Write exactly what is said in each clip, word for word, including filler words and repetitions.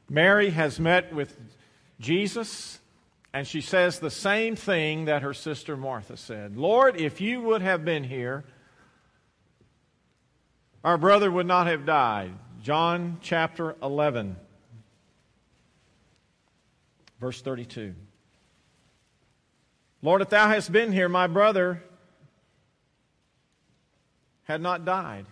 Mary has met with Jesus, and she says the same thing that her sister Martha said. Lord, if you would have been here, our brother would not have died. John chapter eleven, verse thirty-two. Lord, if thou hadst been here, my brother had not died.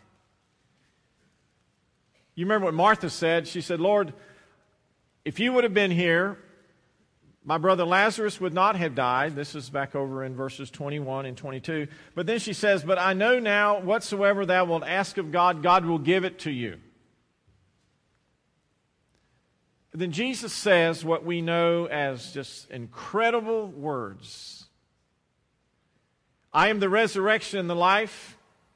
You remember what Martha said? She said, Lord, if you would have been here, my brother Lazarus would not have died. This is back over in verses twenty-one and twenty-two. But then she says, but I know now whatsoever thou wilt ask of God, God will give it to you. And then Jesus says what we know as just incredible words. I am the resurrection and the life.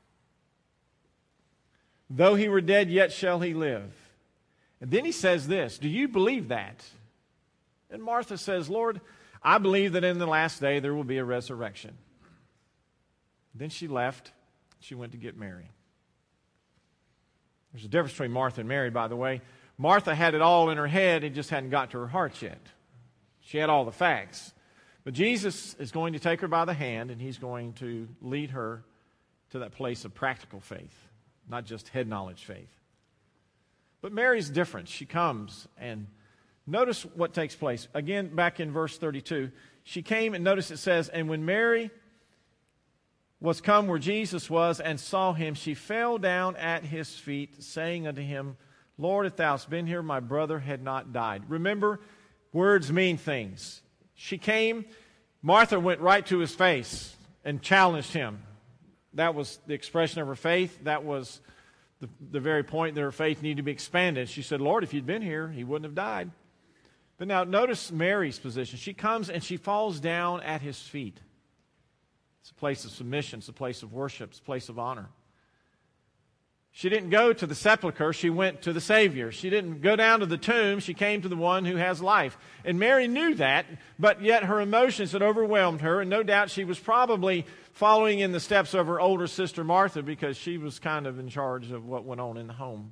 Though he were dead, yet shall he live. And then he says this, do you believe that? And Martha says, Lord, I believe that in the last day there will be a resurrection. Then she left. She went to get Mary. There's a difference between Martha and Mary, by the way. Martha had it all in her head. It just hadn't got to her heart yet. She had all the facts. But Jesus is going to take her by the hand, and he's going to lead her to that place of practical faith, not just head knowledge faith. But Mary's different. She comes, and notice what takes place. Again, back in verse thirty-two, she came, and notice it says, and when Mary was come where Jesus was and saw him, she fell down at his feet, saying unto him, Lord, if thou hadst been here, my brother had not died. Remember, words mean things. She came, Martha went right to his face and challenged him. That was the expression of her faith. That was the, the very point that her faith needed to be expanded. She said, Lord, if you'd been here, he wouldn't have died. But now notice Mary's position. She comes and she falls down at his feet. It's a place of submission. It's a place of worship. It's a place of honor. She didn't go to the sepulcher. She went to the Savior. She didn't go down to the tomb. She came to the one who has life. And Mary knew that, but yet her emotions had overwhelmed her, and no doubt she was probably following in the steps of her older sister Martha because she was kind of in charge of what went on in the home.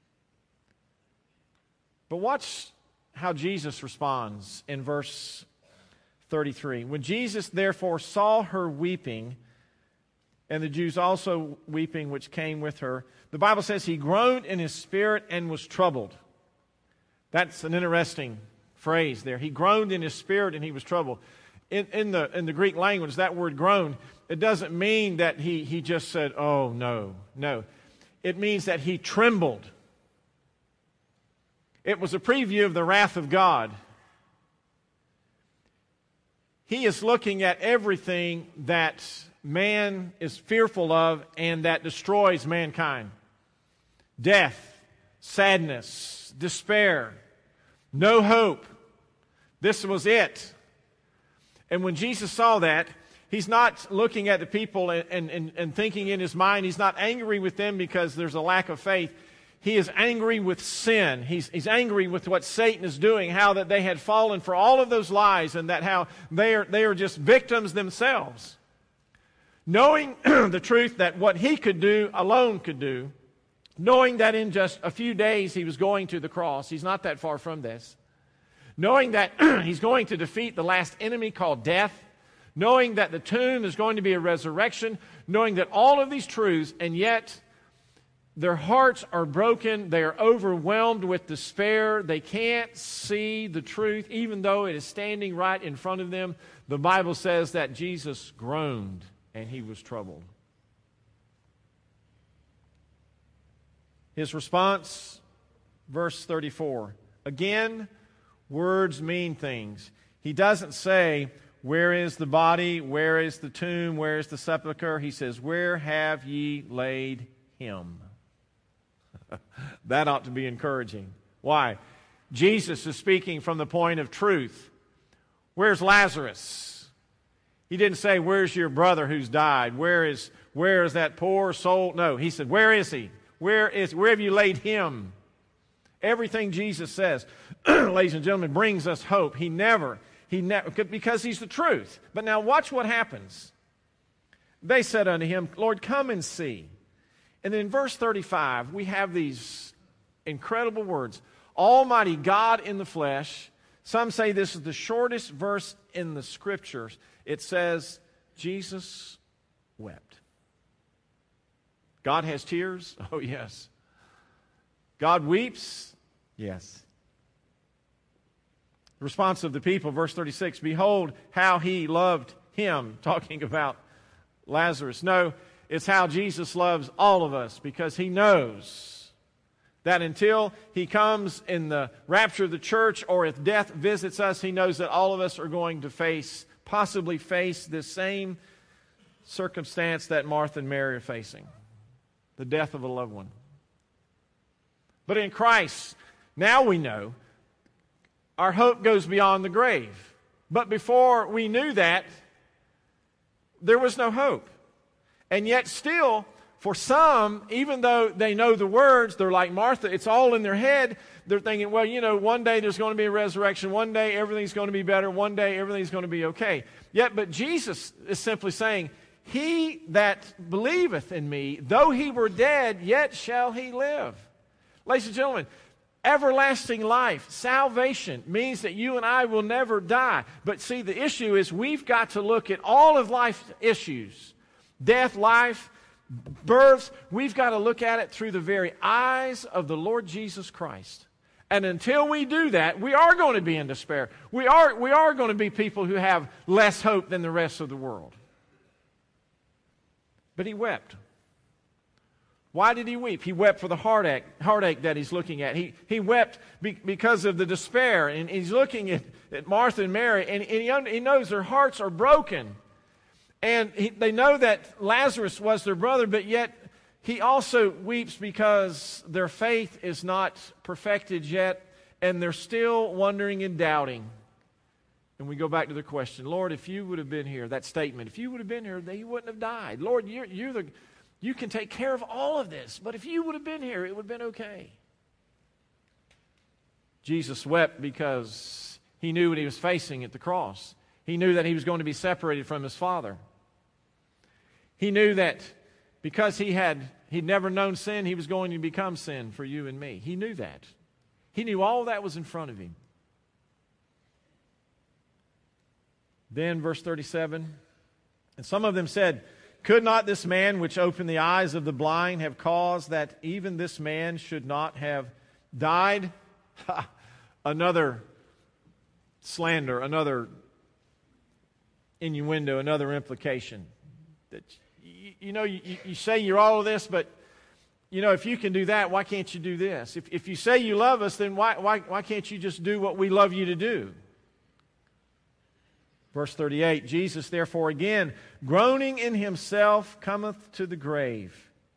But watch how Jesus responds in verse thirty-three. When Jesus therefore saw her weeping, and the Jews also weeping which came with her, the Bible says he groaned in his spirit and was troubled. That's an interesting phrase there. He groaned in his spirit and he was troubled. In, in, the, in the Greek language, that word groan, it doesn't mean that he, he just said, oh, no, no. It means that he trembled. It was a preview of the wrath of God. He is looking at everything that man is fearful of and that destroys mankind. Death, sadness, despair, no hope. This was it. And when Jesus saw that, he's not looking at the people and, and, and thinking in his mind, he's not angry with them because there's a lack of faith. He is angry with sin. He's, he's angry with what Satan is doing, how that they had fallen for all of those lies and that how they are, they are just victims themselves. Knowing the truth that what he could do alone could do, knowing that in just a few days he was going to the cross, he's not that far from this, knowing that he's going to defeat the last enemy called death, knowing that the tomb is going to be a resurrection, knowing that all of these truths, and yet their hearts are broken, they are overwhelmed with despair, they can't see the truth, even though it is standing right in front of them. The Bible says that Jesus groaned and he was troubled. His response, verse thirty-four. Again, words mean things. He doesn't say, where is the body? Where is the tomb? Where is the sepulcher? He says, where have ye laid him? That ought to be encouraging. Why? Jesus is speaking from the point of truth. Where's Lazarus? He didn't say, where's your brother who's died? Where is, where is that poor soul? No, he said, where is he? Where is, where have you laid him? Everything Jesus says, ladies and gentlemen, brings us hope. He never, he never, because he's the truth. But now watch what happens. They said unto him, Lord, come and see. And then in verse thirty-five, we have these incredible words. Almighty God in the flesh. Some say this is the shortest verse in the Scriptures. It says, Jesus wept. God has tears? Oh, yes. God weeps? Yes. The response of the people, verse thirty-six, behold how he loved him, talking about Lazarus. No, it's how Jesus loves all of us, because he knows that until he comes in the rapture of the church, or if death visits us, he knows that all of us are going to face, possibly face this same circumstance that Martha and Mary are facing, the death of a loved one. But in Christ, now we know our hope goes beyond the grave. But before we knew that, there was no hope. And yet still, for some, even though they know the words, they're like Martha, it's all in their head. They're thinking, well, you know, one day there's going to be a resurrection. One day everything's going to be better. One day everything's going to be okay. Yet, but Jesus is simply saying, he that believeth in me, though he were dead, yet shall he live. Ladies and gentlemen, everlasting life, salvation, means that you and I will never die. But see, the issue is we've got to look at all of life's issues. Death, life, births. We've got to look at it through the very eyes of the Lord Jesus Christ. And until we do that, we are going to be in despair. We are, we are going to be people who have less hope than the rest of the world. But he wept. Why did he weep? He wept for the heartache, heartache that he's looking at. He, he wept be, because of the despair. And he's looking at, at Martha and Mary, and, and he, un, he knows their hearts are broken. And he, they know that Lazarus was their brother, but yet he also weeps because their faith is not perfected yet, and they're still wondering and doubting. And we go back to the question, Lord, if you would have been here, that statement, if you would have been here, they wouldn't have died. Lord, you're, you're the... You can take care of all of this, but if you would have been here, it would have been okay. Jesus wept because he knew what he was facing at the cross. He knew that he was going to be separated from his Father. He knew that because he had he'd never known sin, he was going to become sin for you and me. He knew that. He knew all that was in front of him. Then, verse thirty-seven, and some of them said, could not this man which opened the eyes of the blind have caused that even this man should not have died? Another slander, another innuendo, another implication. That you, you know, you, you say you're all of this, but you know, if you can do that, why can't you do this? If, if you say you love us, then why, why, why can't you just do what we love you to do? Verse thirty-eight, Jesus therefore again, groaning in himself, cometh to the grave.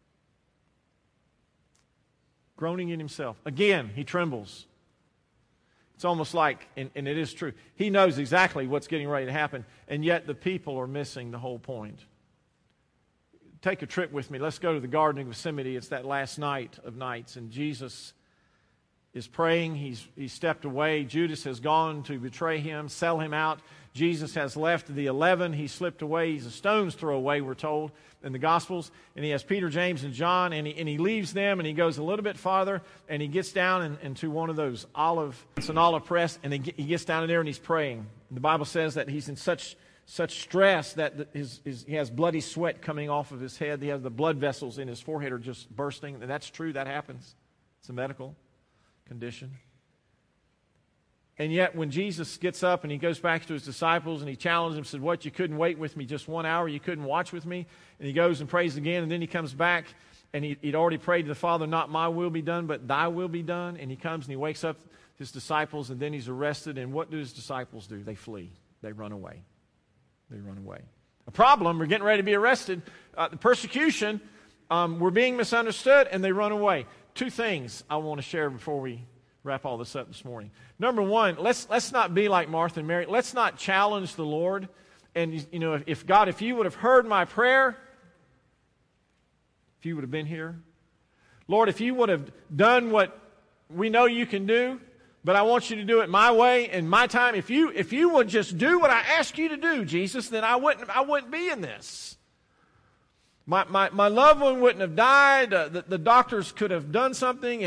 Groaning in himself. Again, he trembles. It's almost like, and, and it is true, he knows exactly what's getting ready to happen, and yet the people are missing the whole point. Take a trip with me. Let's go to the Garden of Gethsemane. It's that last night of nights, and Jesus is praying. He's, he's stepped away. Judas has gone to betray him, sell him out. Jesus has left the eleven. He slipped away. He's a stone's throw away, we're told, in the Gospels. And he has Peter, James, and John, and he, and he leaves them, and he goes a little bit farther, and he gets down in, into one of those olive, it's an olive press, and he, he gets down in there, and he's praying. The Bible says that he's in such such stress that his, his, he has bloody sweat coming off of his head. He has the blood vessels in his forehead are just bursting. And that's true. That happens. It's a medical condition. And yet when Jesus gets up and he goes back to his disciples and he challenges them, said, what, you couldn't wait with me just one hour? You couldn't watch with me? And he goes and prays again, and then he comes back, and he, he'd already prayed to the Father, not my will be done, but thy will be done. And he comes and he wakes up his disciples, and then he's arrested. And what do his disciples do? They flee. They run away. They run away. A problem, we're getting ready to be arrested. Uh, the persecution, um, we're being misunderstood, and they run away. Two things I want to share before we wrap all this up this morning. Number one, let's let's not be like Martha and Mary. Let's not challenge the Lord. And, you know, if, if God, if you would have heard my prayer, if you would have been here, Lord, if you would have done what we know you can do, but I want you to do it my way and my time. If you if you would just do what I ask you to do, Jesus, then I wouldn't I wouldn't be in this. My my, my loved one wouldn't have died. Uh, the, the doctors could have done something, and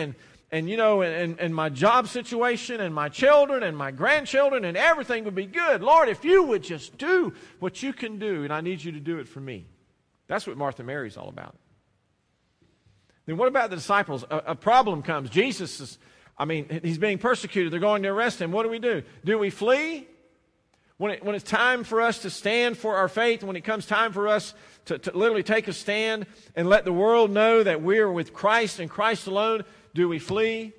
and you know, and, and my job situation and my children and my grandchildren and everything would be good. Lord, if you would just do what you can do, and I need you to do it for me. That's what Martha and Mary is all about. Then what about the disciples? A, a problem comes. Jesus is, I mean, he's being persecuted. They're going to arrest him. What do we do? Do we flee? When, it, when it's time for us to stand for our faith, when it comes time for us to, to literally take a stand and let the world know that we're with Christ and Christ alone, do we flee?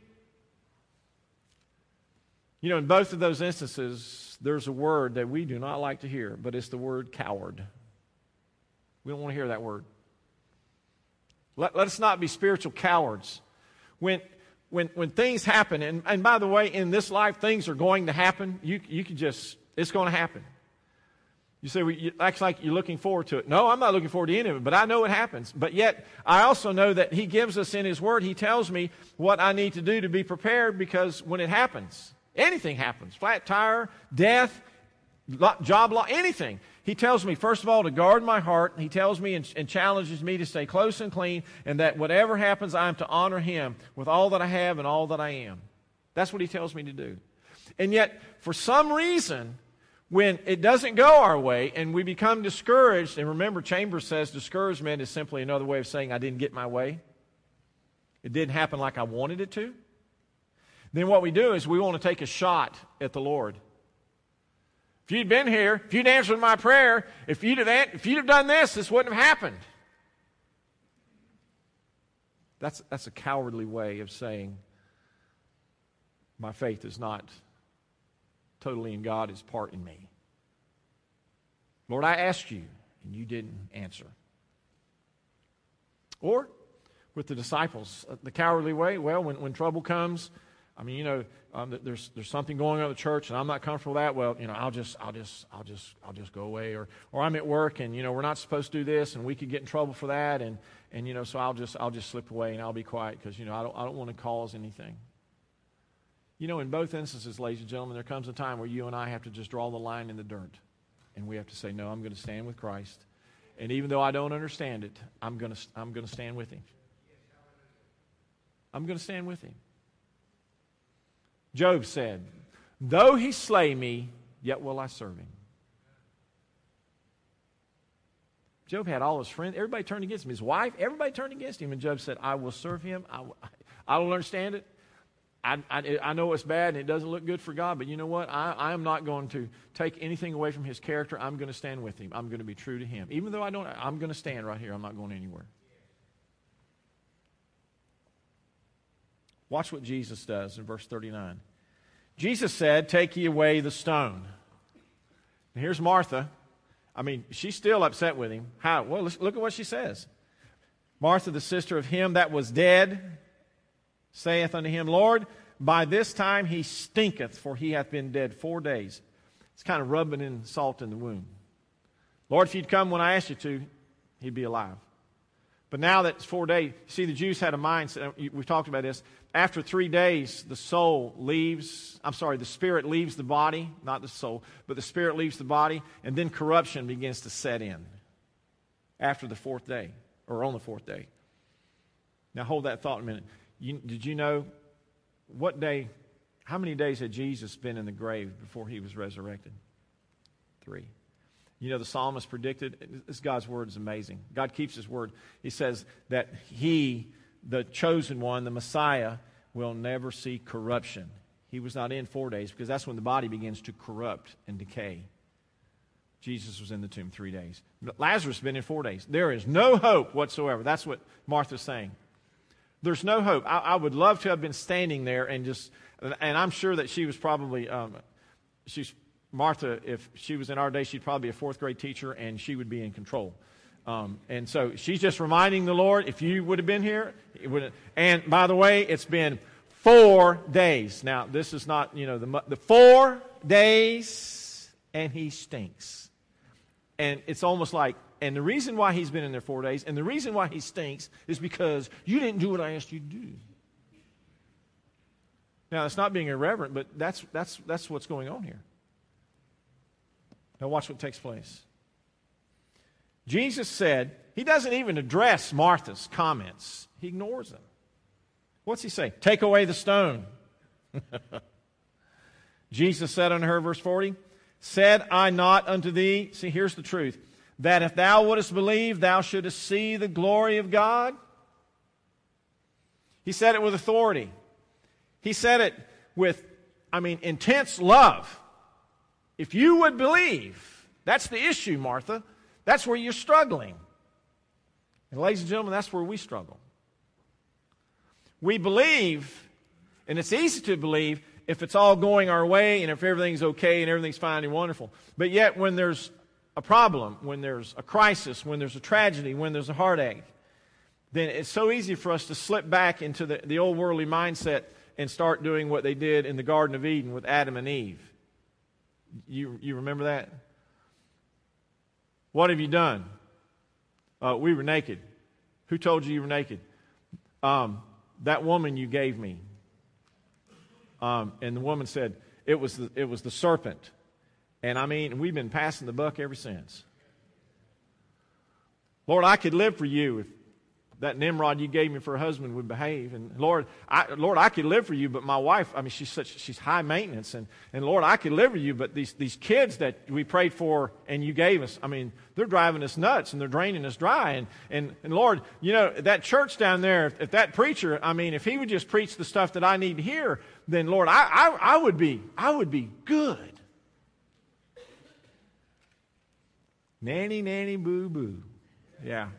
You know, in both of those instances, there's a word that we do not like to hear, but it's the word coward. We don't want to hear that word. Let, let us not be spiritual cowards. When, when, when things happen, and, and by the way, in this life, things are going to happen. You, you can just... It's going to happen. You say, well, it acts like you're looking forward to it. No, I'm not looking forward to any of it, but I know it happens. But yet, I also know that He gives us in His Word, He tells me what I need to do to be prepared, because when it happens, anything happens, flat tire, death, job loss, anything. He tells me, first of all, to guard my heart. He tells me and, and challenges me to stay close and clean, and that whatever happens, I am to honor Him with all that I have and all that I am. That's what He tells me to do. And yet, for some reason, when it doesn't go our way and we become discouraged, and remember, Chambers says discouragement is simply another way of saying I didn't get my way. It didn't happen like I wanted it to. Then what we do is we want to take a shot at the Lord. If you'd been here, if you'd answered my prayer, if you'd have, if you'd have done this, this wouldn't have happened. That's, that's a cowardly way of saying my faith is not totally in God, is part in me. Lord, I asked you, and you didn't answer. Or, with the disciples, the cowardly way, well, when, when trouble comes, I mean, you know, um, there's there's something going on at the church, and I'm not comfortable with that. Well, you know, I'll just I'll just I'll just I'll just go away. Or or I'm at work, and you know, we're not supposed to do this, and we could get in trouble for that, and and you know, so I'll just I'll just slip away and I'll be quiet because you know I don't I don't want to cause anything. You know, in both instances, ladies and gentlemen, there comes a time where you and I have to just draw the line in the dirt. And we have to say, no, I'm going to stand with Christ. And even though I don't understand it, I'm going to, I'm going to stand with Him. I'm going to stand with Him. Job said, though He slay me, yet will I serve Him. Job had all his friends. Everybody turned against him. His wife, everybody turned against him. And Job said, I will serve Him. I, I don't understand it. I, I, I know it's bad and it doesn't look good for God, but you know what? I, I am not going to take anything away from His character. I'm going to stand with Him. I'm going to be true to Him. Even though I don't, I'm going to stand right here. I'm not going anywhere. Watch what Jesus does in verse thirty-nine. Jesus said, take ye away the stone. And here's Martha. I mean, she's still upset with Him. How? Well, let's look at what she says. Martha, the sister of him that was dead, saith unto Him, Lord, by this time he stinketh, for he hath been dead four days. It's kind of rubbing in salt in the wound. Lord, if you'd come when I asked you to, he'd be alive. But now that it's four days, see, the Jews had a mindset, we've talked about this, after three days, the soul leaves, I'm sorry, the spirit leaves the body, not the soul, but the spirit leaves the body, and then corruption begins to set in after the fourth day, or on the fourth day. Now hold that thought a minute. You, did you know what day, how many days had Jesus been in the grave before He was resurrected? Three. You know, the psalmist predicted, this God's word is amazing. God keeps His word. He says that He, the chosen one, the Messiah, will never see corruption. He was not in four days because that's when the body begins to corrupt and decay. Jesus was in the tomb three days. Lazarus has been in four days. There is no hope whatsoever. That's what Martha's saying. There's no hope. I, I would love to have been standing there and just, and I'm sure that she was probably, um, she's, Martha, if she was in our day, she'd probably be a fourth grade teacher and she would be in control. Um, and so she's just reminding the Lord, if you would have been here, it would have, and by the way, it's been four days. Now, this is not, you know, the, the four days and he stinks. And it's almost like, and the reason why he's been in there four days, and the reason why he stinks, is because you didn't do what I asked you to do. Now, it's not being irreverent, but that's that's that's what's going on here. Now, watch what takes place. Jesus said, He doesn't even address Martha's comments. He ignores them. What's he say? Take away the stone. Jesus said unto her, verse forty, said I not unto thee, see, here's the truth, that if thou wouldest believe, thou shouldest see the glory of God? He said it with authority. He said it with, I mean, intense love. If you would believe, that's the issue, Martha. That's where you're struggling. And ladies and gentlemen, that's where we struggle. We believe, and it's easy to believe if it's all going our way and if everything's okay and everything's fine and wonderful. But yet when there's a problem, when there's a crisis, when there's a tragedy, when there's a heartache, then it's so easy for us to slip back into the, the old worldly mindset and start doing what they did in the Garden of Eden with Adam and Eve. You, you remember that? What have you done? Uh, we were naked. Who told you you were naked? Um, that woman you gave me. Um, and the woman said, it was the, it was the serpent. And I mean, we've been passing the buck ever since. Lord, I could live for you if that Nimrod you gave me for a husband would behave. And Lord, I, Lord, I could live for you, but my wife, I mean, she's such, she's high maintenance. And, and Lord, I could live for you, but these, these kids that we prayed for and you gave us, I mean, they're driving us nuts and they're draining us dry. And, and, and Lord, you know, that church down there, if, if that preacher, I mean, if he would just preach the stuff that I need to hear, then Lord, I, I, I would be, I would be good. Nanny, nanny, boo, boo. Yeah.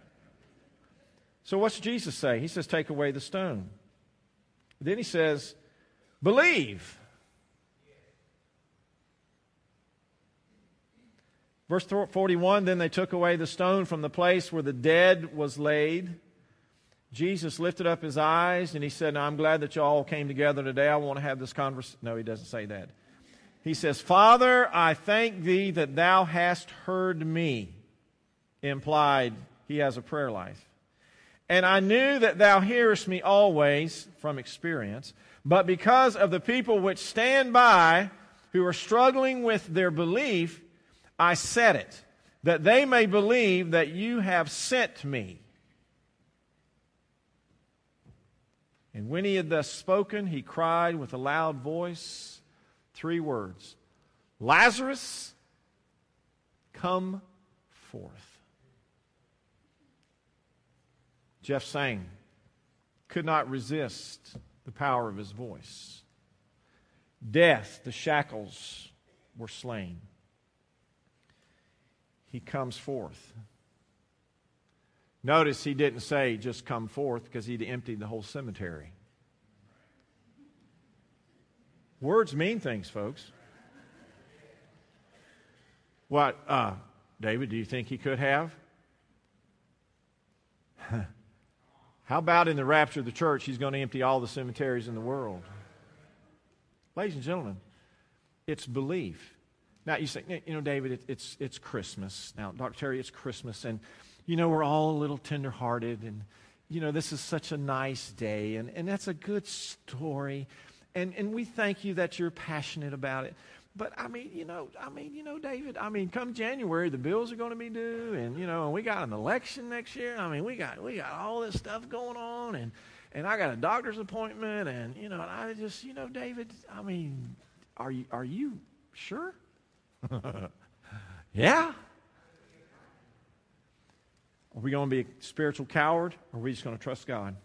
So what's Jesus say? He says, take away the stone. Then he says, believe. Verse forty-one, then they took away the stone from the place where the dead was laid. Jesus lifted up his eyes and he said, now I'm glad that you all came together today. I want to have this conversation. No, he doesn't say that. He says, Father, I thank thee that thou hast heard me. Implied, he has a prayer life. And I knew that thou hearest me always, from experience, but because of the people which stand by, who are struggling with their belief, I said it, that they may believe that you have sent me. And when he had thus spoken, he cried with a loud voice, three words, Lazarus, come forth. Jeff sang, could not resist the power of his voice. Death, the shackles were slain. He comes forth. Notice he didn't say just come forth because he'd emptied the whole cemetery. Words mean things, folks. What, uh, David, do you think he could have? How about in the rapture of the church, he's going to empty all the cemeteries in the world? Ladies and gentlemen, it's belief. Now, you say, you know, David, it, it's, it's Christmas. Now, Doctor Terry, it's Christmas, and, you know, we're all a little tender-hearted, and, you know, this is such a nice day, and, and that's a good story, and, and we thank you that you're passionate about it. But, I mean, you know, I mean, you know, David, I mean, come January, the bills are going to be due, and, you know, we got an election next year. I mean, we got we got all this stuff going on, and, and I got a doctor's appointment, and, you know, and I just, you know, David, I mean, are you, are you sure? Yeah. Are we going to be a spiritual coward, or are we just going to trust God?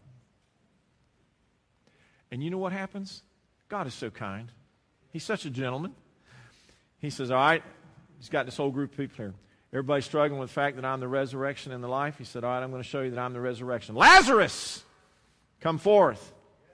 And you know what happens? God is so kind. He's such a gentleman. He says, all right, he's got this whole group of people here. Everybody's struggling with the fact that I'm the resurrection and the life. He said, all right, I'm going to show you that I'm the resurrection. Lazarus, come forth.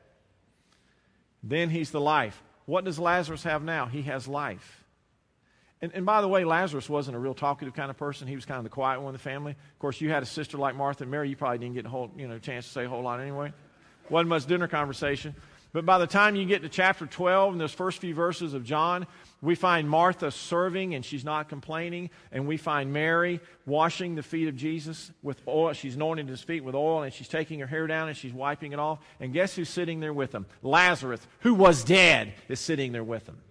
Then he's the life. What does Lazarus have now? He has life. And, and by the way, Lazarus wasn't a real talkative kind of person. He was kind of the quiet one in the family. Of course, you had a sister like Martha and Mary. You probably didn't get a whole, you know, chance to say a whole lot anyway. Wasn't much dinner conversation. But by the time you get to chapter twelve, in those first few verses of John, we find Martha serving and she's not complaining. And we find Mary washing the feet of Jesus with oil. She's anointing his feet with oil, and she's taking her hair down and she's wiping it off. And guess who's sitting there with them? Lazarus, who was dead, is sitting there with them.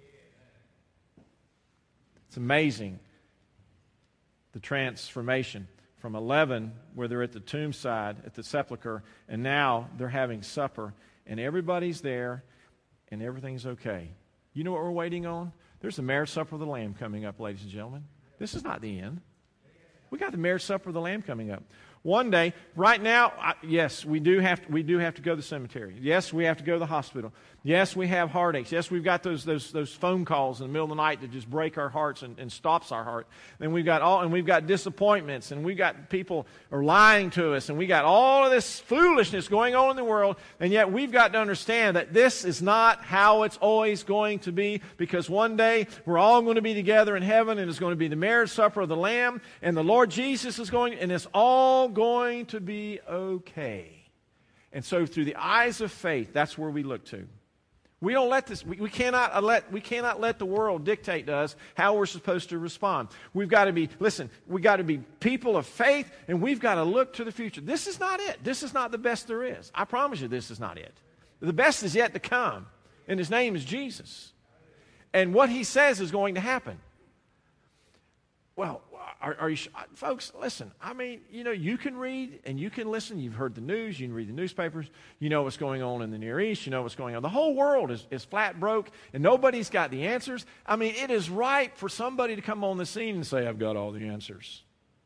It's amazing, the transformation from eleven, where they're at the tomb side, at the sepulcher, and now they're having supper. and everybody's there, and everything's okay. You know what we're waiting on? There's the marriage supper of the Lamb coming up, ladies and gentlemen. This is not the end. We got the marriage supper of the Lamb coming up. One day, right now, I, yes, we do have to, we do have to go to the cemetery. Yes, we have to go to the hospital. Yes, we have heartaches. Yes, we've got those those those phone calls in the middle of the night that just break our hearts and, and stops our heart. And we've got all and we've got disappointments, and we've got people are lying to us, and we got all of this foolishness going on in the world. And yet we've got to understand that this is not how it's always going to be, because one day we're all going to be together in heaven, and it's going to be the marriage supper of the Lamb, and the Lord Jesus is going, and it's all going to be okay. And so through the eyes of faith, that's where we look to. We don't let this, we, we cannot let, we cannot let the world dictate to us how we're supposed to respond. We've got to be, listen, we've got to be people of faith, and we've got to look to the future. This is not it. This is not the best there is. I promise you this is not it. The best is yet to come, and His name is Jesus. And what He says is going to happen. Well, Are, are you, folks, listen, I mean, you know, you can read and you can listen. You've heard the news. You can read the newspapers. You know what's going on in the Near East. You know what's going on. The whole world is, is flat broke, and nobody's got the answers. I mean, it is ripe for somebody to come on the scene and say, I've got all the answers.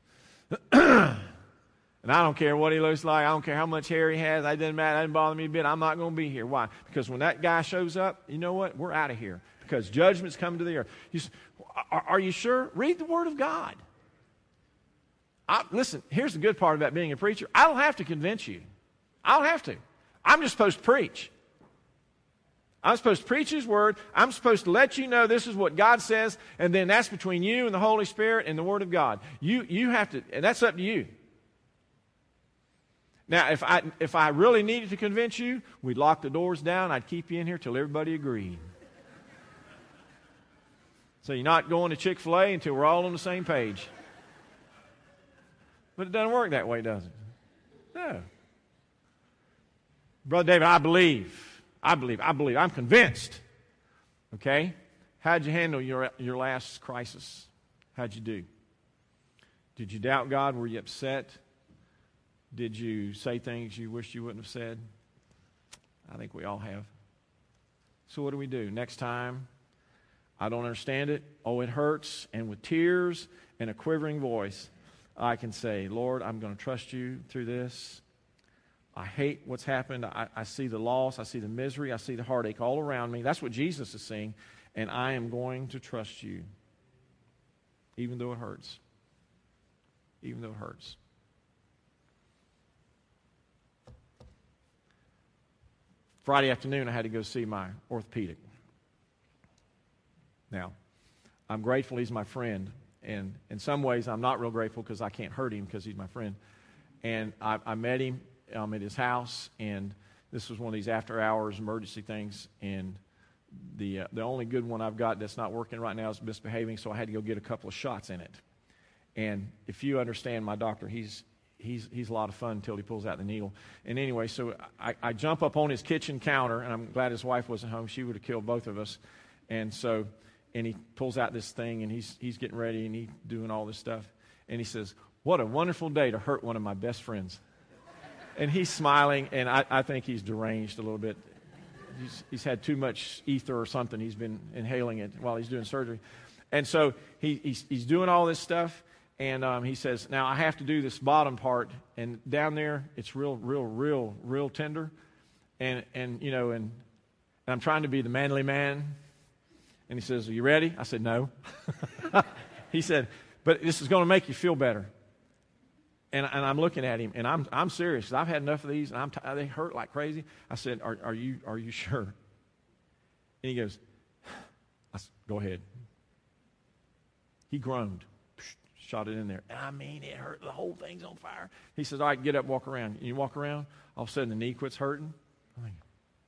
And I don't care what he looks like. I don't care how much hair he has. That doesn't matter. That doesn't bother me a bit. I'm not going to be here. Why? Because when that guy shows up, you know what? We're out of here, because judgment's coming to the earth. You say, are, are you sure? Read the Word of God. I, listen, here's the good part about being a preacher. I don't have to convince you. I don't have to. I'm just supposed to preach. I'm supposed to preach His Word. I'm supposed to let you know this is what God says, and then that's between you and the Holy Spirit and the Word of God. You, you have to, and that's up to you. Now, if I, if I really needed to convince you, we'd lock the doors down. I'd keep you in here till everybody agreed. So you're not going to Chick-fil-A until we're all on the same page. But it doesn't work that way, does it? No. Brother David, I believe. I believe. I believe. I'm convinced. Okay? How'd you handle your, your last crisis? How'd you do? Did you doubt God? Were you upset? Did you say things you wish you wouldn't have said? I think we all have. So what do we do? Next time, I don't understand it. Oh, it hurts. And with tears and a quivering voice, I can say, Lord, I'm going to trust you through this. I hate what's happened. I, I see the loss. I see the misery. I see the heartache all around me. That's what Jesus is seeing. And I am going to trust you, even though it hurts. Even though it hurts. Friday afternoon, I had to go see my orthopedic. Now, I'm grateful he's my friend. And in some ways, I'm not real grateful because I can't hurt him because he's my friend. And I, I met him um, at his house, and this was one of these after-hours emergency things. And the uh, the only good one I've got that's not working right now is misbehaving, so I had to go get a couple of shots in it. And if you understand my doctor, he's he's he's a lot of fun until he pulls out the needle. And anyway, so I, I jump up on his kitchen counter, and I'm glad his wife wasn't home. She would have killed both of us. And so... And he pulls out this thing, and he's he's getting ready, and he's doing all this stuff. And he says, what a wonderful day to hurt one of my best friends. And he's smiling, and I, I think he's deranged a little bit. He's, he's had too much ether or something. He's been inhaling it while he's doing surgery. And so he, he's, he's doing all this stuff, and um, he says, now I have to do this bottom part. And down there, it's real, real, real, real tender. And, and you know, and, and I'm trying to be the manly man. And he says, are you ready? I said, no. He said, but this is going to make you feel better. And, and I'm looking at him, and I'm I'm serious, because I've had enough of these, and I'm t- they hurt like crazy. I said, are, are you are you sure? And he goes, I said, go ahead. He groaned, shot it in there. And I mean, it hurt. The whole thing's on fire. He says, all right, get up, walk around. And you walk around, all of a sudden the knee quits hurting. I'm like,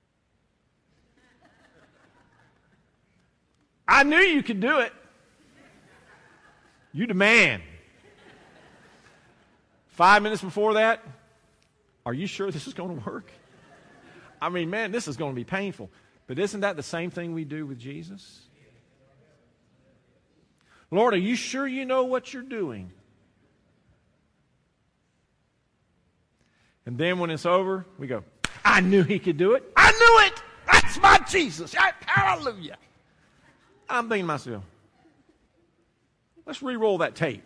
I knew you could do it. You the man. Five minutes before that, are you sure this is going to work? I mean, man, this is going to be painful. But isn't that the same thing we do with Jesus? Lord, are you sure you know what you're doing? And then when it's over, we go, I knew he could do it. I knew it. That's my Jesus. Hallelujah. I'm thinking to myself, let's re-roll that tape.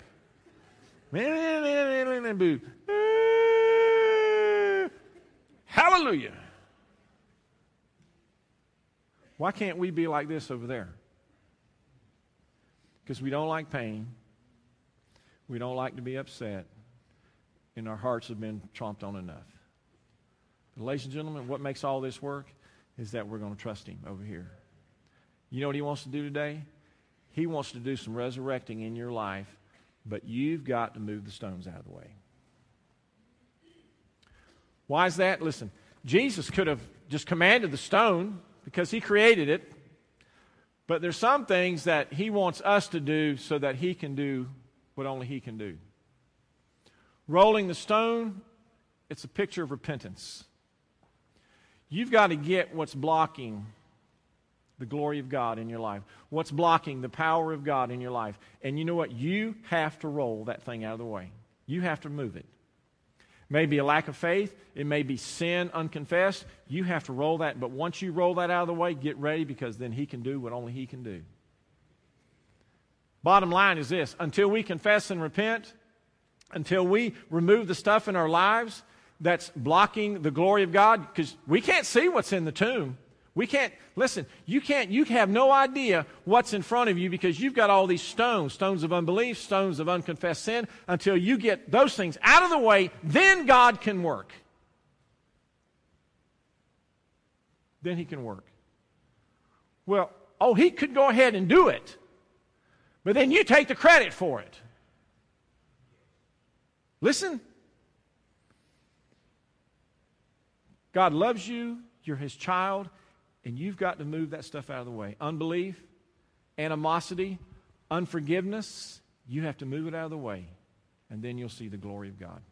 Hallelujah. Why can't we be like this over there? Because we don't like pain. We don't like to be upset. And our hearts have been tromped on enough. But ladies and gentlemen, what makes all this work is that we're going to trust him over here. You know what he wants to do today? He wants to do some resurrecting in your life, but you've got to move the stones out of the way. Why is that? Listen, Jesus could have just commanded the stone because he created it, but there's some things that he wants us to do so that he can do what only he can do. Rolling the stone, it's a picture of repentance. You've got to get what's blocking the glory of God in your life, what's blocking the power of God in your life. And you know what? You have to roll that thing out of the way. You have to move it. It may be a lack of faith. It may be sin unconfessed. You have to roll that. But once you roll that out of the way, get ready, because then he can do what only he can do. Bottom line is this: until we confess and repent, until we remove the stuff in our lives that's blocking the glory of God, because we can't see what's in the tomb. We can't, listen, you can't, you have no idea what's in front of you because you've got all these stones, stones of unbelief, stones of unconfessed sin. Until you get those things out of the way, then God can work. Then he can work. Well, oh, he could go ahead and do it, but then you take the credit for it. Listen. God loves you. You're his child. And you've got to move that stuff out of the way. Unbelief, animosity, unforgiveness, you have to move it out of the way. And then you'll see the glory of God.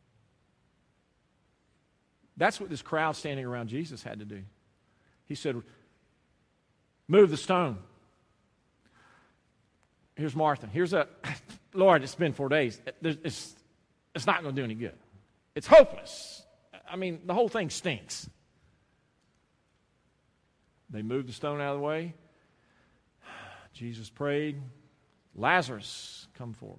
That's what this crowd standing around Jesus had to do. He said, move the stone. Here's Martha. Here's a, Lord, it's been four days. It's, it's not going to do any good. It's hopeless. I mean, the whole thing stinks. They moved the stone out of the way. Jesus prayed, Lazarus, come forth.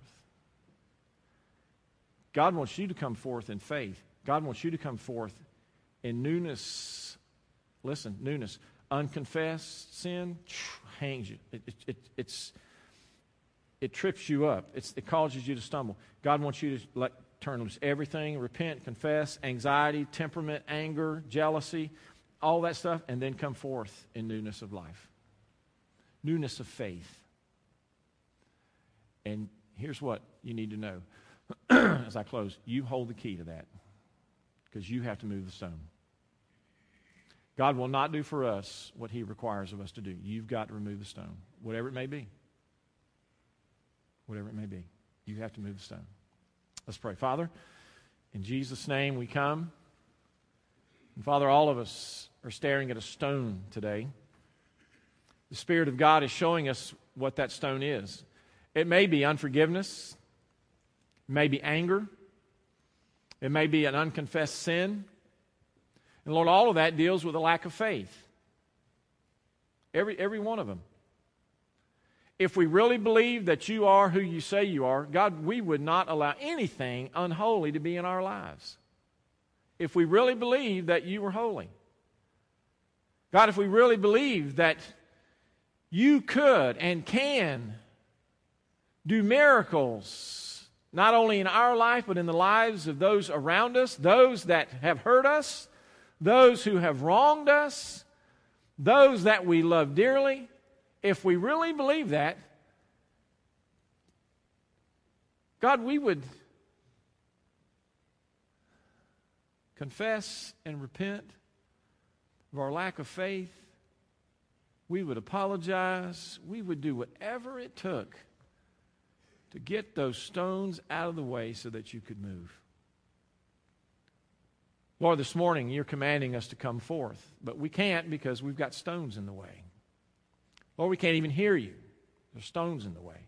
God wants you to come forth in faith. God wants you to come forth in newness. Listen, newness. Unconfessed sin hangs you. It, it, it, it's, it trips you up. It's, it causes you to stumble. God wants you to let, turn loose everything, repent, confess, anxiety, temperament, anger, jealousy, all that stuff, and then come forth in newness of life. Newness of faith. And here's what you need to know as I close. You hold the key to that, because you have to move the stone. God will not do for us what he requires of us to do. You've got to remove the stone, whatever it may be. Whatever it may be. You have to move the stone. Let's pray. Father, in Jesus' name we come. And Father, all of us are staring at a stone today. The Spirit of God is showing us what that stone is. It may be unforgiveness. It may be anger. It may be an unconfessed sin. And Lord, all of that deals with a lack of faith. Every, every one of them. If we really believe that you are who you say you are, God, we would not allow anything unholy to be in our lives. If we really believe that you were holy. God, if we really believe that you could and can do miracles, not only in our life, but in the lives of those around us, those that have hurt us, those who have wronged us, those that we love dearly, if we really believe that, God, we would confess and repent of our lack of faith. We would apologize. We would do whatever it took to get those stones out of the way so that you could move. Lord, this morning you're commanding us to come forth, but we can't because we've got stones in the way. Lord, we can't even hear you. There's stones in the way.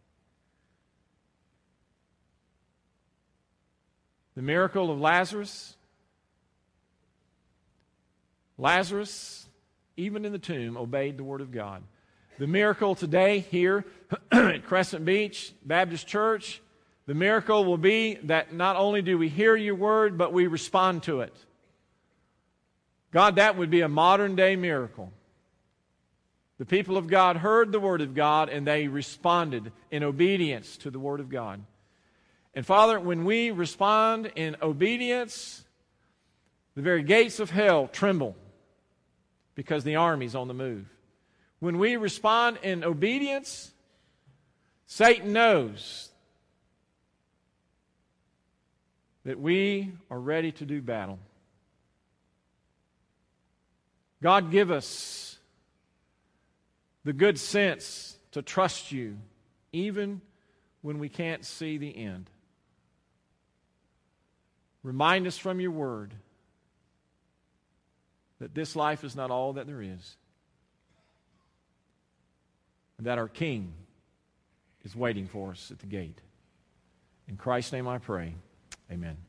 The miracle of Lazarus, Lazarus, even in the tomb, obeyed the Word of God. The miracle today here at Crescent Beach Baptist Church, the miracle will be that not only do we hear your Word, but we respond to it. God, that would be a modern day miracle. The people of God heard the Word of God and they responded in obedience to the Word of God. And Father, when we respond in obedience, the very gates of hell tremble because the army's on the move. When we respond in obedience, Satan knows that we are ready to do battle. God, give us the good sense to trust you even when we can't see the end. Remind us from your word that this life is not all that there is, and that our King is waiting for us at the gate. In Christ's name I pray, amen.